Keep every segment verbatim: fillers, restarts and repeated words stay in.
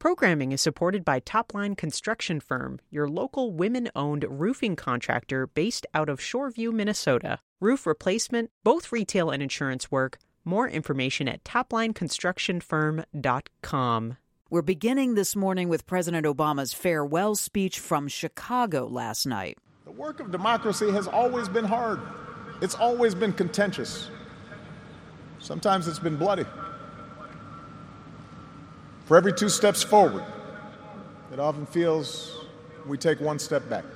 Programming is supported by Topline Construction Firm, your local women-owned roofing contractor based out of Shoreview, Minnesota. Roof replacement, both retail and insurance work. More information at topline construction firm dot com. We're beginning this morning with President Obama's farewell speech from Chicago last night. The work of democracy has always been hard. It's always been contentious. Sometimes it's been bloody. For every two steps forward, it often feels we take one step back.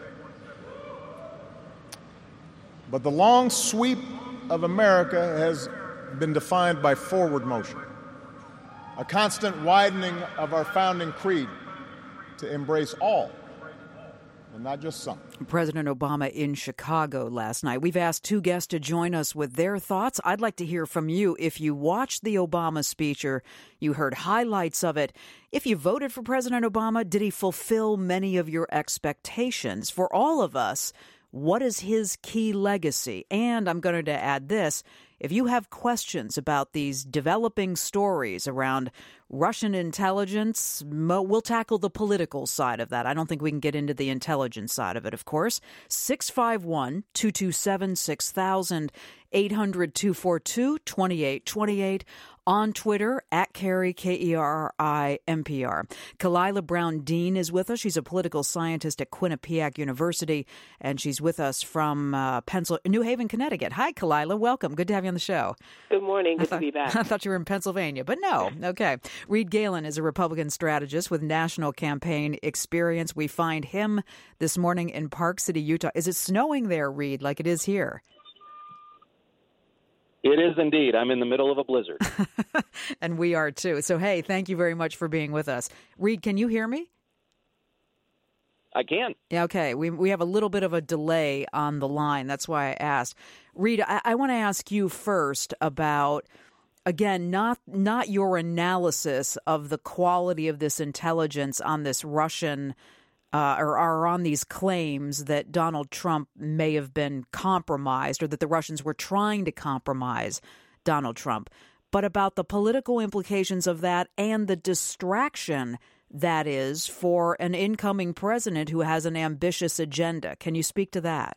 But the long sweep of America has been defined by forward motion, a constant widening of our founding creed to embrace all, and not just some. President Obama in Chicago last night. We've asked two guests to join us with their thoughts. I'd like to hear from you. If you watched the Obama speech or you heard highlights of it, if you voted for President Obama, did he fulfill many of your expectations? For all of us, what is his key legacy? And I'm going to add this. If you have questions about these developing stories around Russian intelligence, we'll tackle the political side of that. I don't think we can get into the intelligence side of it, of course. six five one, two two seven, six thousand, eight hundred, two four two, two eight two eight. On Twitter, at Kerry, K E R I M P R. Kalila Brown Dean is with us. She's a political scientist at Quinnipiac University, and she's with us from uh, Pencil- New Haven, Connecticut. Hi, Kalila. Welcome. Good to have you on the show. Good morning. Good thought, to be back. I thought you were in Pennsylvania, but no. Okay. Reed Galen is a Republican strategist with national campaign experience. We find him this morning in Park City, Utah. Is it snowing there, Reed, like it is here? It is indeed. I'm in the middle of a blizzard. And we are too. So, hey, thank you very much for being with us. Reed, can you hear me? I can. Yeah, okay. We we have a little bit of a delay on the line. That's why I asked. Reed, I, I want to ask you first about, again, not not your analysis of the quality of this intelligence on this Russian Uh, or are on these claims that Donald Trump may have been compromised or that the Russians were trying to compromise Donald Trump, but about the political implications of that and the distraction that is for an incoming president who has an ambitious agenda. Can you speak to that?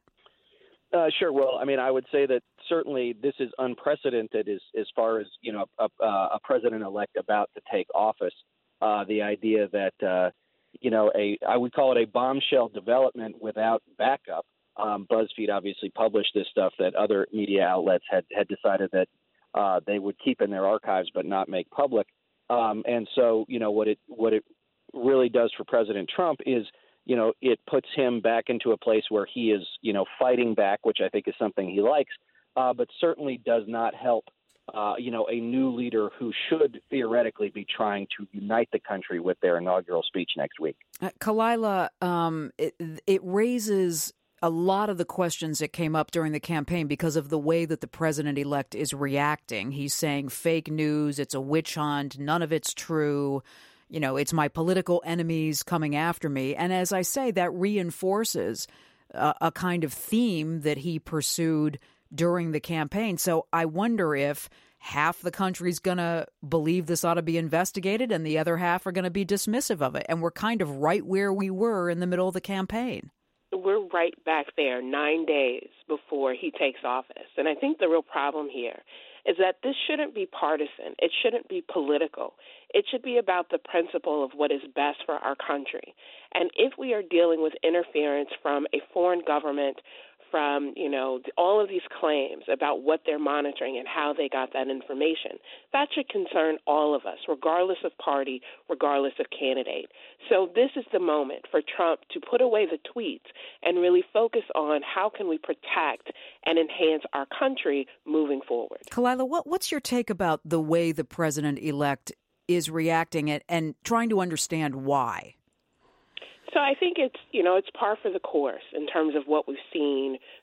Uh, sure. Well, I mean, I would say that certainly this is unprecedented as, as far as, you know, a, a president-elect about to take office. Uh, the idea that uh, you know, a I would call it a bombshell development without backup. Um, BuzzFeed obviously published this stuff that other media outlets had, had decided that uh, they would keep in their archives but not make public. Um, and so, you know, what it what it really does for President Trump is, you know, it puts him back into a place where he is, you know, fighting back, which I think is something he likes, uh, but certainly does not help Uh, you know, a new leader who should theoretically be trying to unite the country with their inaugural speech next week. Uh, Kalila, um, it, it raises a lot of the questions that came up during the campaign because of the way that the president-elect is reacting. He's saying fake news, it's a witch hunt, none of it's true. You know, it's my political enemies coming after me. And as I say, that reinforces uh, a kind of theme that he pursued during the campaign. So I wonder if half the country's going to believe this ought to be investigated and the other half are going to be dismissive of it. And we're kind of right where we were in the middle of the campaign. We're right back there nine days before he takes office. And I think the real problem here is that this shouldn't be partisan. It shouldn't be political. It should be about the principle of what is best for our country. And if we are dealing with interference from a foreign government, from, you know, all of these claims about what they're monitoring and how they got that information, that should concern all of us, regardless of party, regardless of candidate. So this is the moment for Trump to put away the tweets and really focus on how can we protect and enhance our country moving forward. Kalila, what, what's your take about the way the president-elect is reacting and, and trying to understand why? So I think it's, you know, it's par for the course in terms of what we've seen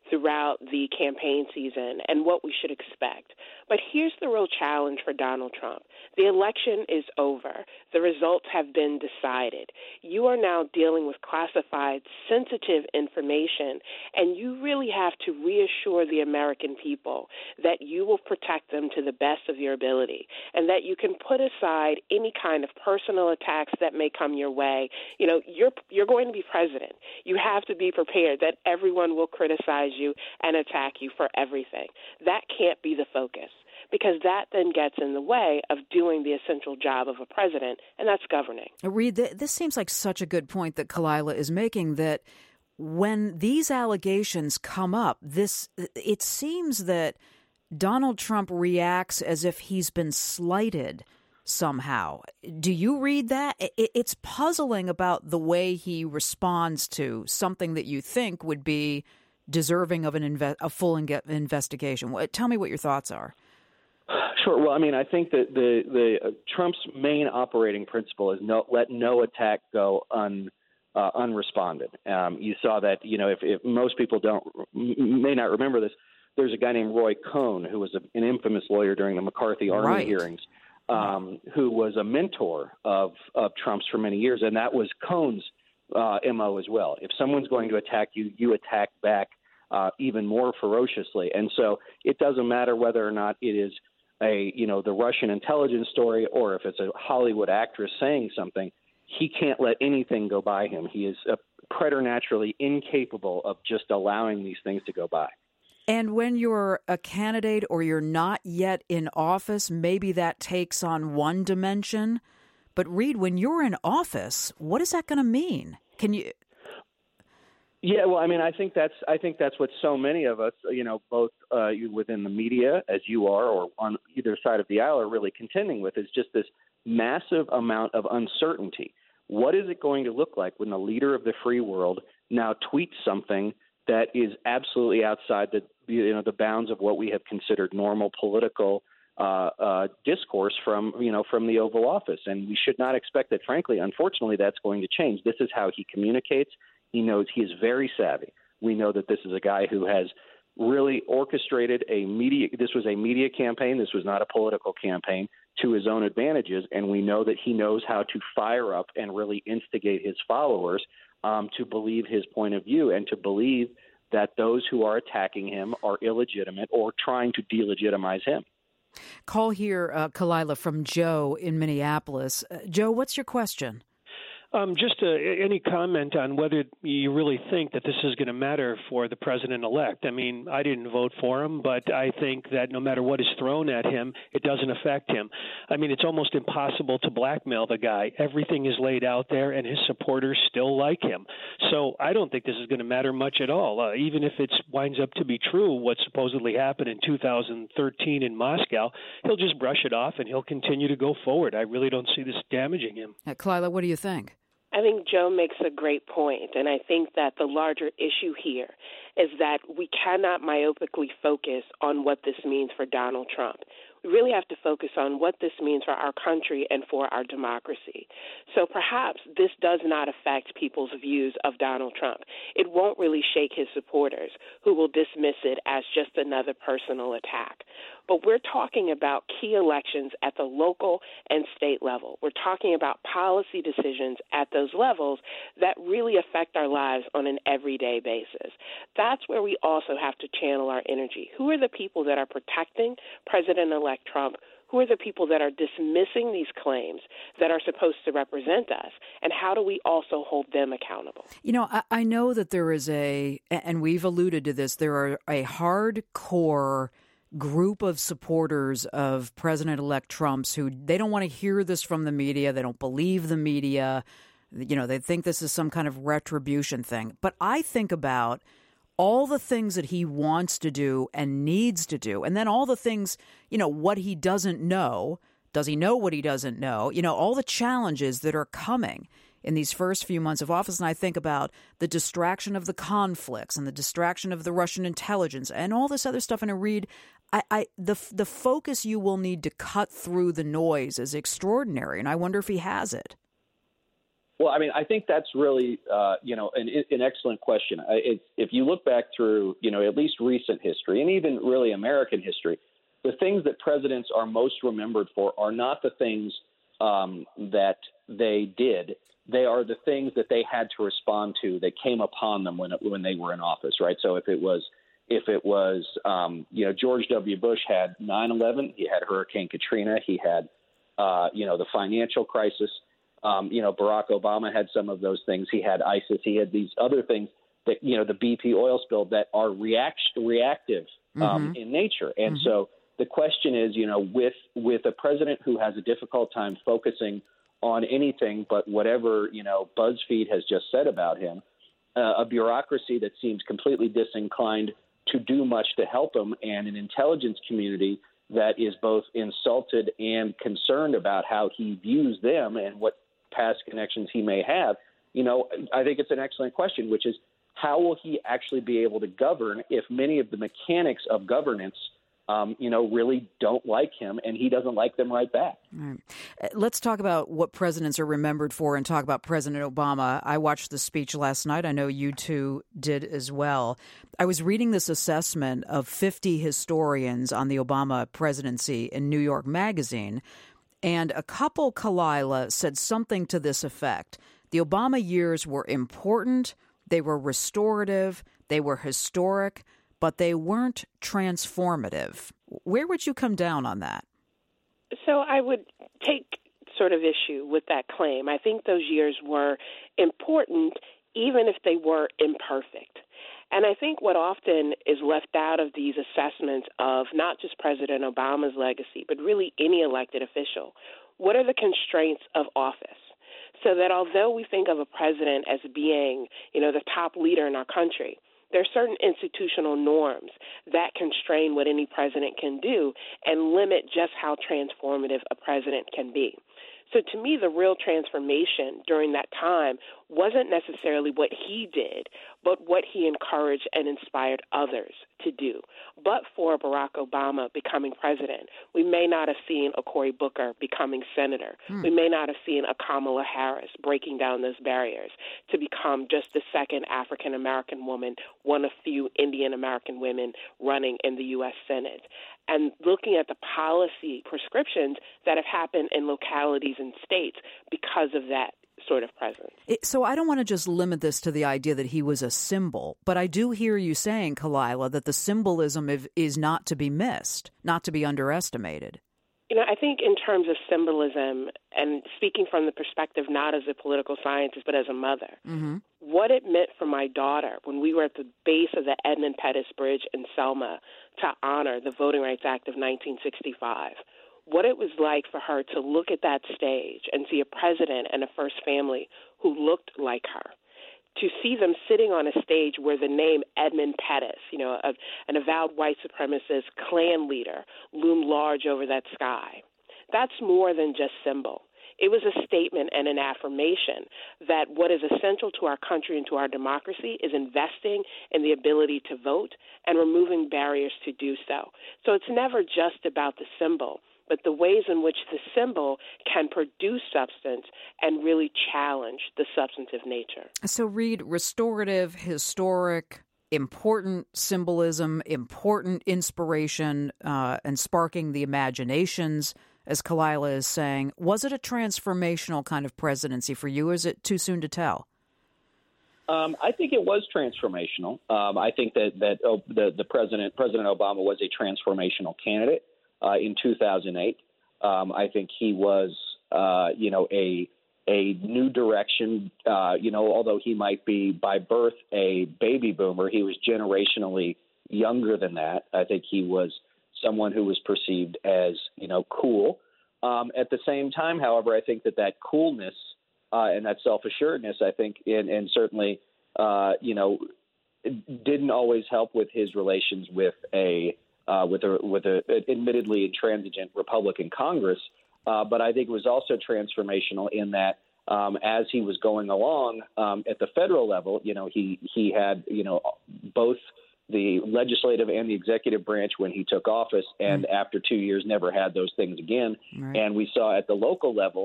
throughout the campaign season and what we should expect. But here's the real challenge for Donald Trump. The election is over. The results have been decided. You are now dealing with classified, sensitive information, and you really have to reassure the American people that you will protect them to the best of your ability and that you can put aside any kind of personal attacks that may come your way. You know, you're you're going to be president. You have to be prepared that everyone will criticize you and attack you for everything. That can't be the focus, because that then gets in the way of doing the essential job of a president, and that's governing. Reed, this seems like such a good point that Kalila is making, that when these allegations come up, this it seems that Donald Trump reacts as if he's been slighted somehow. Do you read that? It's puzzling about the way he responds to something that you think would be deserving of an inve- a full in- investigation. Tell me what your thoughts are. Sure. Well, I mean, I think that the the uh, Trump's main operating principle is no let no attack go un uh, unresponded. Um, you saw that, you know, if, if most people don't may not remember this, there's a guy named Roy Cohn who was a, an infamous lawyer during the McCarthy Army right. hearings, um, who was a mentor of of Trump's for many years, and that was Cohn's uh, M O as well. If someone's going to attack you, you attack back uh, even more ferociously, and so it doesn't matter whether or not it is a, you know, the Russian intelligence story, or if it's a Hollywood actress saying something, he can't let anything go by him. He is a preternaturally incapable of just allowing these things to go by. And when you're a candidate or you're not yet in office, maybe that takes on one dimension. But Reed, when you're in office, what is that going to mean? Can you? Yeah, well, I mean, I think that's I think that's what so many of us, you know, both uh, within the media, as you are, or on either side of the aisle, are really contending with, is just this massive amount of uncertainty. What is it going to look like when the leader of the free world now tweets something that is absolutely outside the you know the bounds of what we have considered normal political uh, uh, discourse from you know from the Oval Office? And we should not expect that. Frankly, unfortunately, that's going to change. This is how he communicates. He knows he is very savvy. We know that this is a guy who has really orchestrated a media. This was a media campaign. This was not a political campaign to his own advantages. And we know that he knows how to fire up and really instigate his followers um, to believe his point of view and to believe that those who are attacking him are illegitimate or trying to delegitimize him. Call here, uh, Kalila, from Joe in Minneapolis. Uh, Joe, what's your question? Um, just uh, any comment on whether you really think that this is going to matter for the president-elect. I mean, I didn't vote for him, but I think that no matter what is thrown at him, it doesn't affect him. I mean, it's almost impossible to blackmail the guy. Everything is laid out there, and his supporters still like him. So I don't think this is going to matter much at all. Uh, even if it winds up to be true, what supposedly happened in two thousand thirteen in Moscow, he'll just brush it off, and he'll continue to go forward. I really don't see this damaging him. Uh, Kalila, what do you think? I think Joe makes a great point, and I think that the larger issue here is that we cannot myopically focus on what this means for Donald Trump. We really have to focus on what this means for our country and for our democracy. So perhaps this does not affect people's views of Donald Trump. It won't really shake his supporters, who will dismiss it as just another personal attack. But we're talking about key elections at the local and state level. We're talking about policy decisions at those levels that really affect our lives on an everyday basis. That's where we also have to channel our energy. Who are the people that are protecting President-elect Trump? Who are the people that are dismissing these claims that are supposed to represent us? And how do we also hold them accountable? You know, I, I know that there is a, and we've alluded to this, there are a hardcore group of supporters of President-elect Trump's who they don't want to hear this from the media. They don't believe the media. You know, they think this is some kind of retribution thing. But I think about all the things that he wants to do and needs to do, and then all the things, you know, what he doesn't know. Does he know what he doesn't know? You know, all the challenges that are coming in these first few months of office. And I think about the distraction of the conflicts and the distraction of the Russian intelligence and all this other stuff. And I read, I, I the the focus you will need to cut through the noise is extraordinary. And I wonder if he has it. Well, I mean, I think that's really, uh, you know, an, an excellent question. It, if you look back through, you know, at least recent history and even really American history, the things that presidents are most remembered for are not the things um, that they did. They are the things that they had to respond to that came upon them when when they were in office, right? So if it was if it was um, you know George W. Bush had nine eleven, he had Hurricane Katrina, he had uh, you know the financial crisis. Um, you know Barack Obama had some of those things. He had ISIS. He had these other things that you know the B P oil spill that are react reactive um, mm-hmm. in nature. And mm-hmm. so the question is, you know, with with a president who has a difficult time focusing on anything but whatever, you know, BuzzFeed has just said about him, uh, a bureaucracy that seems completely disinclined to do much to help him, and an intelligence community that is both insulted and concerned about how he views them and what past connections he may have. You know, I think it's an excellent question, which is how will he actually be able to govern if many of the mechanics of governance Um, you know, really don't like him, and he doesn't like them right back. Right. Let's talk about what presidents are remembered for and talk about President Obama. I watched the speech last night. I know you two did as well. I was reading this assessment of fifty historians on the Obama presidency in New York Magazine, and a couple, Kalila, said something to this effect. The Obama years were important, they were restorative, they were historic, but they weren't transformative. Where would you come down on that? So I would take sort of issue with that claim. I think those years were important, even if they were imperfect. And I think what often is left out of these assessments of not just President Obama's legacy, but really any elected official, what are the constraints of office? So that although we think of a president as being, you know, the top leader in our country, there are certain institutional norms that constrain what any president can do and limit just how transformative a president can be. So to me, the real transformation during that time wasn't necessarily what he did, but what he encouraged and inspired others to do. But for Barack Obama becoming president, we may not have seen a Cory Booker becoming senator. Hmm. We may not have seen a Kamala Harris breaking down those barriers to become just the second African-American woman, one of few Indian-American women running in the U S Senate. And looking at the policy prescriptions that have happened in localities and states because of that sort of presence. It, so I don't want to just limit this to the idea that he was a symbol, but I do hear you saying, Kalila, that the symbolism of, is not to be missed, not to be underestimated. You know, I think in terms of symbolism, and speaking from the perspective not as a political scientist but as a mother, mm-hmm. what it meant for my daughter when we were at the base of the Edmund Pettus Bridge in Selma to honor the Voting Rights Act of nineteen sixty-five, what it was like for her to look at that stage and see a president and a first family who looked like her, to see them sitting on a stage where the name Edmund Pettus, you know, a, an avowed white supremacist Klan leader, loomed large over that sky. That's more than just symbol. It was a statement and an affirmation that what is essential to our country and to our democracy is investing in the ability to vote and removing barriers to do so. So it's never just about the symbol, but the ways in which the symbol can produce substance and really challenge the substantive nature. So, Reed, restorative, historic, important symbolism, important inspiration, uh, and sparking the imaginations, as Kalila is saying. Was it a transformational kind of presidency for you, or is it too soon to tell? Um, I think it was transformational. Um, I think that, that oh, the, the president, President Obama, was a transformational candidate. Uh, in two thousand eight, um, I think he was, uh, you know, a a new direction. Uh, you know, although he might be by birth a baby boomer, he was generationally younger than that. I think he was someone who was perceived as, you know, cool. Um, at the same time, however, I think that that coolness uh, and that self-assuredness, I think, and, and certainly, uh, you know, didn't always help with his relations with a Uh, with a with a admittedly intransigent Republican Congress, uh, but I think it was also transformational in that um, as he was going along um, at the federal level, you know, he he had you know both the legislative and the executive branch when he took office, and mm. after two years never had those things again. Right. And we saw at the local level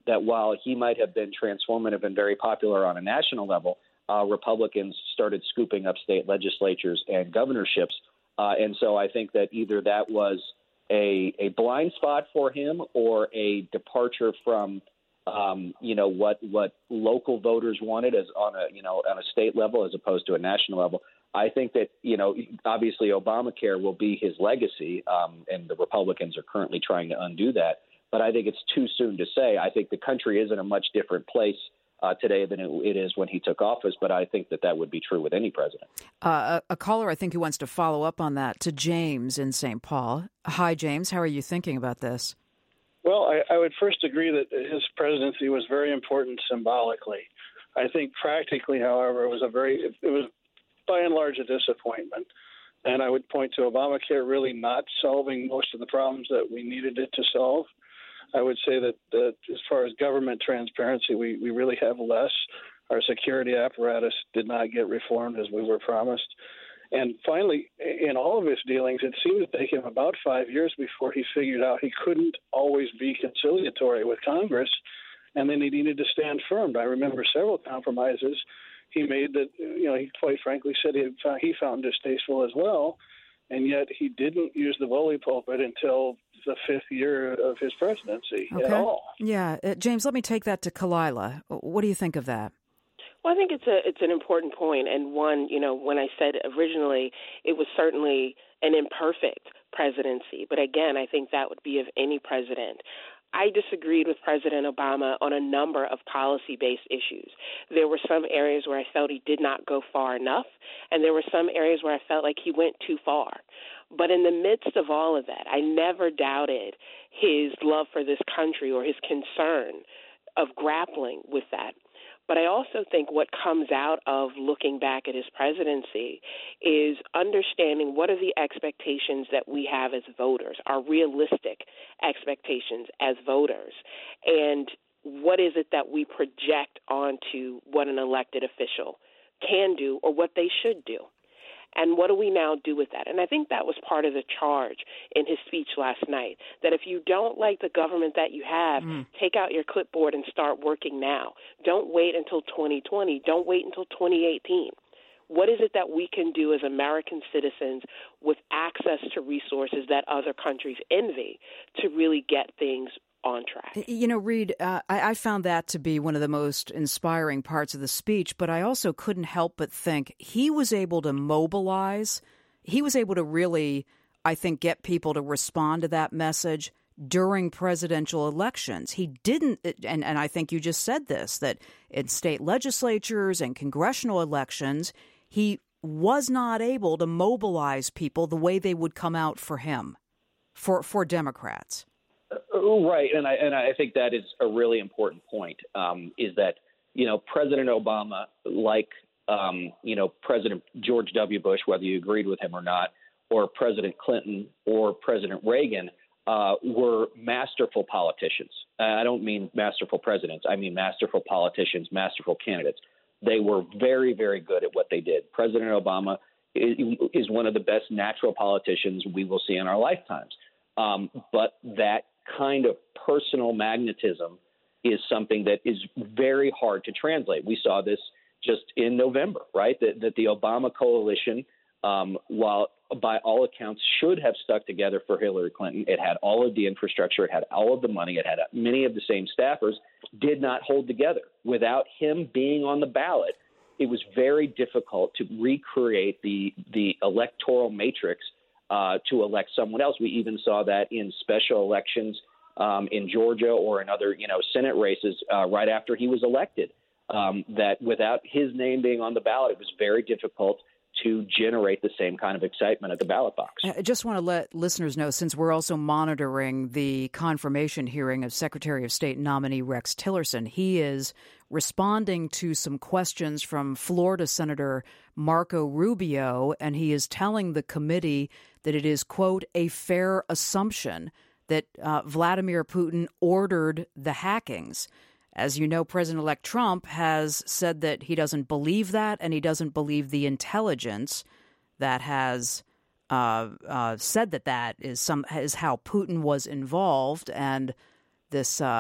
that while he might have been transformative and very popular on a national level, uh, Republicans started scooping up state legislatures and governorships. Uh, and so I think that either that was a, a blind spot for him or a departure from, um, you know, what what local voters wanted as on a, you know, on a state level as opposed to a national level. I think that, you know, obviously Obamacare will be his legacy, um, and the Republicans are currently trying to undo that. But I think it's too soon to say. I think the country is in a much different place uh, today than it, it is when he took office. But I think that that would be true with any president. Uh, a, a caller, I think, who wants to follow up on that, to James in Saint Paul. Hi, James. How are you thinking about this? Well, I, I would first agree that his presidency was very important symbolically. I think practically, however, it was a very it, it was by and large a disappointment. And I would point to Obamacare really not solving most of the problems that we needed it to solve. I would say that, that as far as government transparency, we, we really have less. Our security apparatus did not get reformed as we were promised. And finally, in all of his dealings, it seemed to take him about five years before he figured out he couldn't always be conciliatory with Congress, and then he needed to stand firm. I remember several compromises he made that, you know, he quite frankly said he, found, he found distasteful as well, and yet he didn't use the bully pulpit until the fifth year of his presidency okay. at all. Yeah. Uh, James, let me take that to Kalila. What do you think of that? Well, I think it's a it's an important point, and one, you know, when I said originally it was certainly an imperfect presidency, but again, I think that would be of any president. I disagreed with President Obama on a number of policy-based issues. There were some areas where I felt he did not go far enough, and there were some areas where I felt like he went too far. But in the midst of all of that, I never doubted his love for this country or his concern of grappling with that. But I also think what comes out of looking back at his presidency is understanding what are the expectations that we have as voters, our realistic expectations as voters, and what is it that we project onto what an elected official can do or what they should do. And what do we now do with that? And I think that was part of the charge in his speech last night, that if you don't like the government that you have, mm. take out your clipboard and start working now. Don't wait until twenty twenty. Don't wait until twenty eighteen. What is it that we can do as American citizens with access to resources that other countries envy to really get things on track? You know, Reed, uh, I, I found that to be one of the most inspiring parts of the speech, but I also couldn't help but think he was able to mobilize. He was able to really, I think, get people to respond to that message during presidential elections. He didn't, and, and I think you just said this, that in state legislatures and congressional elections, he was not able to mobilize people the way they would come out for him, for, for Democrats. Right, and I and I think that is a really important point. Um, is that you know President Obama, like um, you know President George W. Bush, whether you agreed with him or not, or President Clinton or President Reagan, uh, were masterful politicians. I don't mean masterful presidents. I mean masterful politicians, masterful candidates. They were very, very good at what they did. President Obama is, is one of the best natural politicians we will see in our lifetimes. Um, but that kind of personal magnetism is something that is very hard to translate. We saw this just in November, right? That, that the Obama coalition, um, while by all accounts should have stuck together for Hillary Clinton, it had all of the infrastructure, it had all of the money, it had many of the same staffers, did not hold together. Without him being on the ballot, it was very difficult to recreate the the electoral matrix Uh, to elect someone else. We even saw that in special elections um, in Georgia or in other, you know, Senate races uh, right after he was elected, um, that without his name being on the ballot, it was very difficult to generate the same kind of excitement at the ballot box. I just want to let listeners know, since we're also monitoring the confirmation hearing of Secretary of State nominee Rex Tillerson, he is responding to some questions from Florida Senator Marco Rubio, and he is telling the committee that it is, quote, a fair assumption that uh, Vladimir Putin ordered the hackings. As you know, President-elect Trump has said that he doesn't believe that, and he doesn't believe the intelligence that has uh, uh, said that that is some is how Putin was involved. And this uh,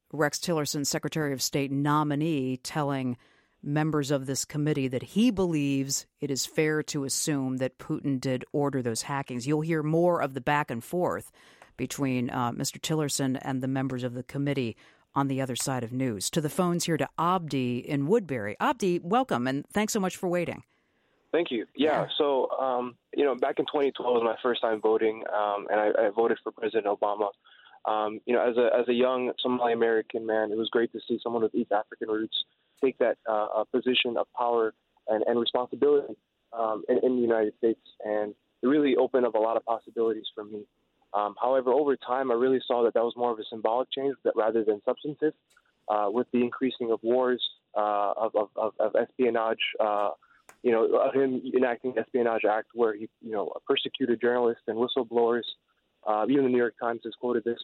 Rex Tillerson, Secretary of State nominee, telling members of this committee that he believes it is fair to assume that Putin did order those hackings. You'll hear more of the back and forth between uh, Mister Tillerson and the members of the committee on the other side of news. To the phones here to Abdi in Woodbury. Abdi, welcome, and thanks so much for waiting. Thank you. Yeah, yeah. so, um, you know, back in twenty twelve was my first time voting, um, and I, I voted for President Obama. Um, you know, as a as a young Somali-American man, it was great to see someone with East African roots take that uh, position of power and, and responsibility um, in, in the United States, and it really opened up a lot of possibilities for me. Um, however, over time, I really saw that that was more of a symbolic change that rather than substantive. Uh, with the increasing of wars, uh, of, of, of, of espionage, uh, you know, of him enacting the Espionage Act, where he, you know, persecuted journalists and whistleblowers. Uh, even the New York Times has quoted this.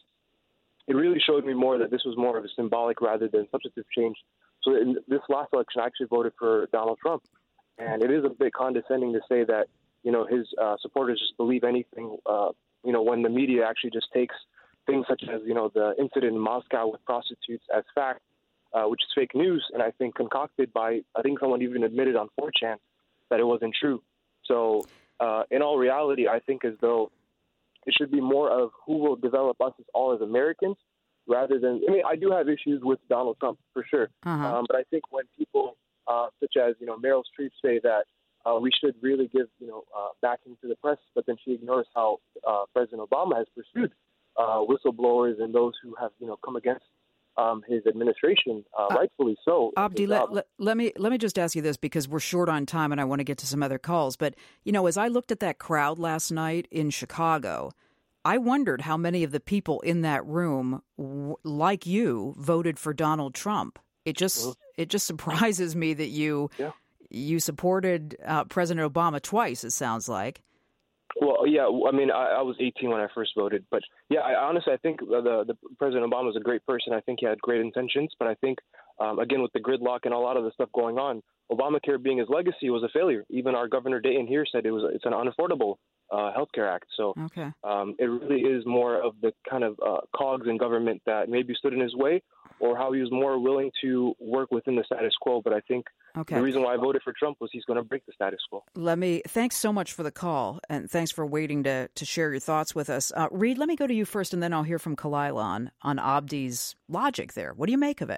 It really showed me more that this was more of a symbolic rather than substantive change. So in this last election, I actually voted for Donald Trump, and it is a bit condescending to say that, you know, his uh, supporters just believe anything. Uh, you know, when the media actually just takes things such as, you know, the incident in Moscow with prostitutes as fact, uh, which is fake news, and I think concocted by, I think someone even admitted on four chan that it wasn't true. So uh, in all reality, I think as though it should be more of who will develop us as all as Americans rather than, I mean, I do have issues with Donald Trump for sure. Uh-huh. Um, but I think when people uh, such as, you know, Meryl Streep say that uh, we should really give, you know, uh, backing to the press, but then she ignores how uh, President Obama has pursued uh, whistleblowers and those who have, you know, come against um, his administration, uh, uh, rightfully so. Abdi, let, let, let me let me just ask you this, because we're short on time and I want to get to some other calls. But, you know, as I looked at that crowd last night in Chicago, I wondered how many of the people in that room, w- like you, voted for Donald Trump. It just mm-hmm. it just surprises me that you yeah. you supported uh, President Obama twice, it sounds like. Well, yeah, I mean, I, I was eighteen when I first voted. But, yeah, I honestly, I think the, the President Obama is a great person. I think he had great intentions. But I think, um, again, with the gridlock and a lot of the stuff going on, Obamacare being his legacy was a failure. Even our Governor Dayton here said it was it's an unaffordable uh, health care act. So okay. um, it really is more of the kind of uh, cogs in government that maybe stood in his way, or how he was more willing to work within the status quo. But I think okay. the reason why I voted for Trump was he's going to break the status quo. Let me thanks so much for the call, and thanks for waiting to to share your thoughts with us. Uh, Reed, let me go to you first, and then I'll hear from Kalila on, on Abdi's logic there. What do you make of it?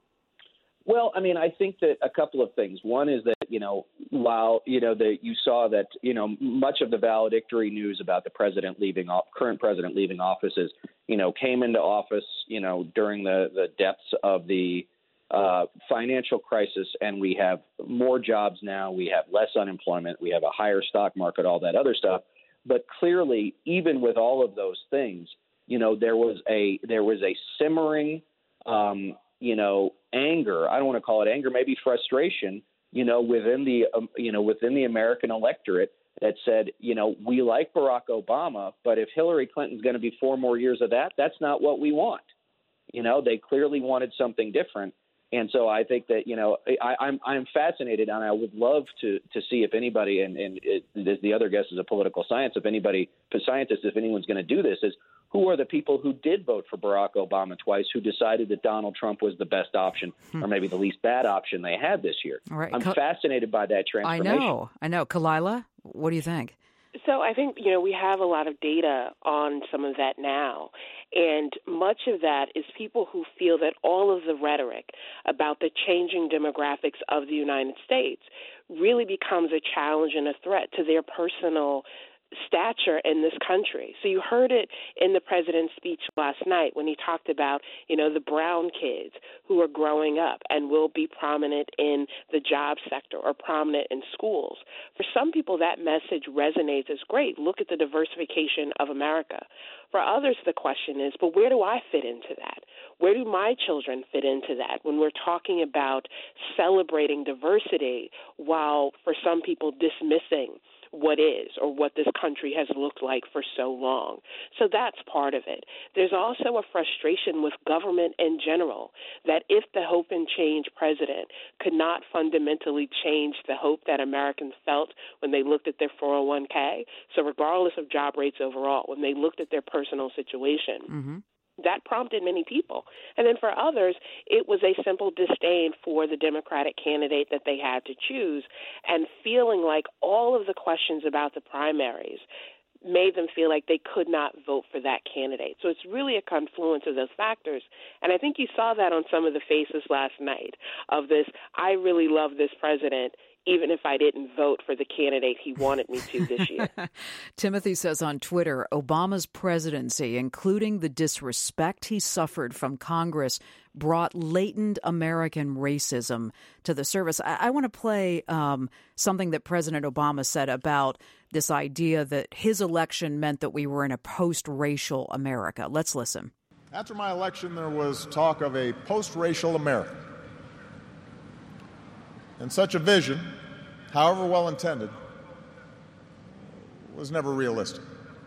Well, I mean, I think that a couple of things. One is that, you know, while, you know, that you saw that, you know, much of the valedictory news about the president leaving, current president leaving office is, you know, came into office, you know, during the, the depths of the uh, financial crisis, and we have more jobs now, we have less unemployment, we have a higher stock market, all that other stuff. But clearly, even with all of those things, you know, there was a there was a simmering um you know, anger, I don't want to call it anger, maybe frustration, you know, within the, um, you know, within the American electorate that said, you know, we like Barack Obama, but if Hillary Clinton's going to be four more years of that, that's not what we want. You know, they clearly wanted something different. And so I think that, you know, I, I'm I'm fascinated, and I would love to to see if anybody, and, and it, the other guest is a political science, if anybody, for scientists, if anyone's going to do this, is who are the people who did vote for Barack Obama twice, who decided that Donald Trump was the best option, hmm. or maybe the least bad option they had this year. All right. I'm Ka- fascinated by that transformation. I know. I know. Kalila, what do you think? So I think, you know, we have a lot of data on some of that now. And much of that is people who feel that all of the rhetoric about the changing demographics of the United States really becomes a challenge and a threat to their personal stature in this country. So you heard it in the president's speech last night when he talked about, you know, the brown kids who are growing up and will be prominent in the job sector or prominent in schools. For some people, that message resonates as great. Look at the diversification of America. For others, the question is, but where do I fit into that? Where do my children fit into that when we're talking about celebrating diversity while for some people dismissing what is or what this country has looked like for so long? So that's part of it. There's also a frustration with government in general that if the Hope and Change president could not fundamentally change the hope that Americans felt when they looked at their four oh one k, so regardless of job rates overall, when they looked at their personal situation, mm-hmm. that prompted many people. And then for others, it was a simple disdain for the Democratic candidate that they had to choose, and feeling like all of the questions about the primaries made them feel like they could not vote for that candidate. So it's really a confluence of those factors. And I think you saw that on some of the faces last night of this, I really love this president, even if I didn't vote for the candidate he wanted me to this year. Timothy says on Twitter, Obama's presidency, including the disrespect he suffered from Congress, brought latent American racism to the surface. I, I want to play um, something that President Obama said about this idea that his election meant that we were in a post-racial America. Let's listen. After my election, there was talk of a post-racial America. And such a vision, however well-intended, was never realistic.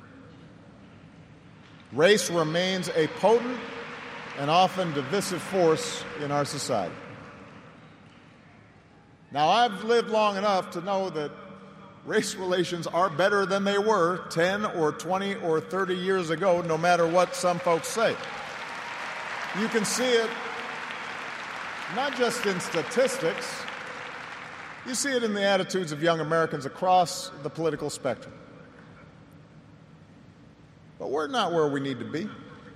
Race remains a potent and often divisive force in our society. Now, I've lived long enough to know that race relations are better than they were ten or twenty or thirty years ago, no matter what some folks say. You can see it not just in statistics, you see it in the attitudes of young Americans across the political spectrum. But we're not where we need to be.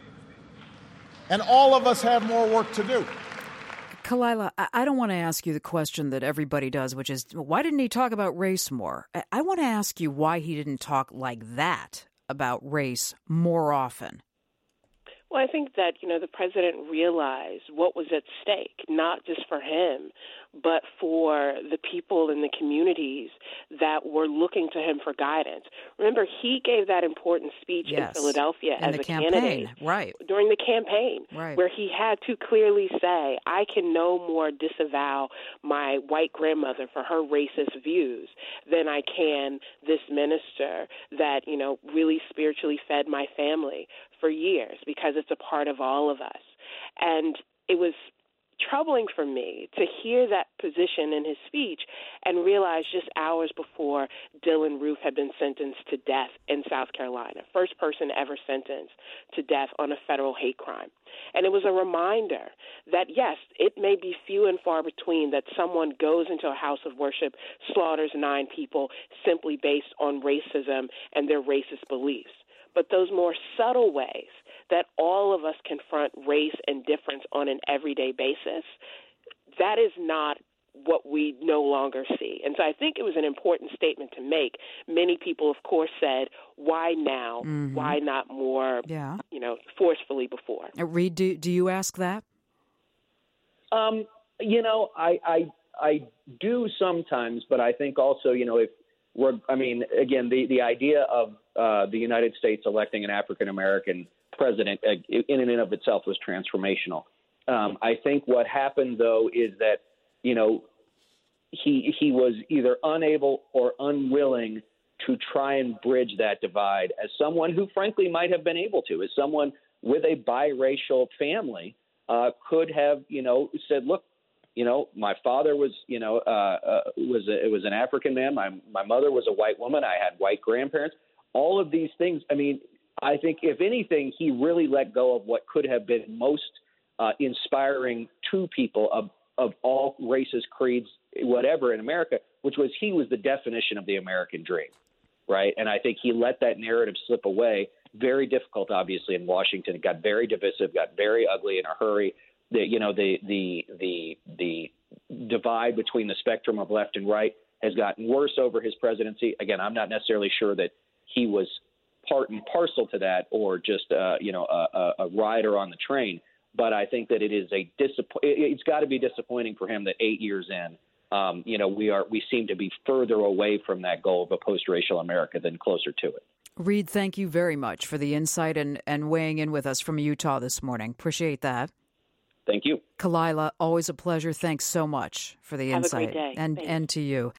And all of us have more work to do. Khalyla, I don't want to ask you the question that everybody does, which is, why didn't he talk about race more? I want to ask you why he didn't talk like that about race more often. Well, I think that, you know, the president realized what was at stake, not just for him, but for the people in the communities that were looking to him for guidance. Remember, he gave that important speech yes. in Philadelphia in as the a campaign. candidate right. during the campaign, right. where he had to clearly say, I can no more disavow my white grandmother for her racist views than I can this minister that, you know, really spiritually fed my family for years, because it's a part of all of us. And it was troubling for me to hear that position in his speech and realize just hours before Dylann Roof had been sentenced to death in South Carolina, first person ever sentenced to death on a federal hate crime. And it was a reminder that, yes, it may be few and far between that someone goes into a house of worship, slaughters nine people simply based on racism and their racist beliefs. But those more subtle ways that all of us confront race and difference on an everyday basis, that is not what we no longer see. And so I think it was an important statement to make. Many people, of course, said, why now? Mm-hmm. Why not more, yeah. you know, forcefully before? Uh, Reed, do, do you ask that? Um, you know, I, I, I do sometimes, but I think also, you know, if we're, I mean, again, the, the idea of uh, the United States electing an African-American president uh, in and of itself was transformational. Um, I think what happened, though, is that, you know, he he was either unable or unwilling to try and bridge that divide as someone who, frankly, might have been able to, as someone with a biracial family uh, could have, you know, said, look, you know, my father was, you know, uh, uh, was a, it was an African man. My my mother was a white woman. I had white grandparents. All of these things. I mean, I think if anything, he really let go of what could have been most uh, inspiring to people of of all races, creeds, whatever in America, which was he was the definition of the American dream, right? And I think he let that narrative slip away. Very difficult, obviously, in Washington. It got very divisive, got very ugly in a hurry. The, you know, the the the the divide between the spectrum of left and right has gotten worse over his presidency. Again, I'm not necessarily sure that he was part and parcel to that, or just uh, you know a, a rider on the train. But I think that it is a disappoint. It's got to be disappointing for him that eight years in, um, you know, we are we seem to be further away from that goal of a post-racial America than closer to it. Reed, thank you very much for the insight and, and weighing in with us from Utah this morning. Appreciate that. Thank you. Khalyla, always a pleasure. Thanks so much for the Have insight. a great day. And Thanks. And to you.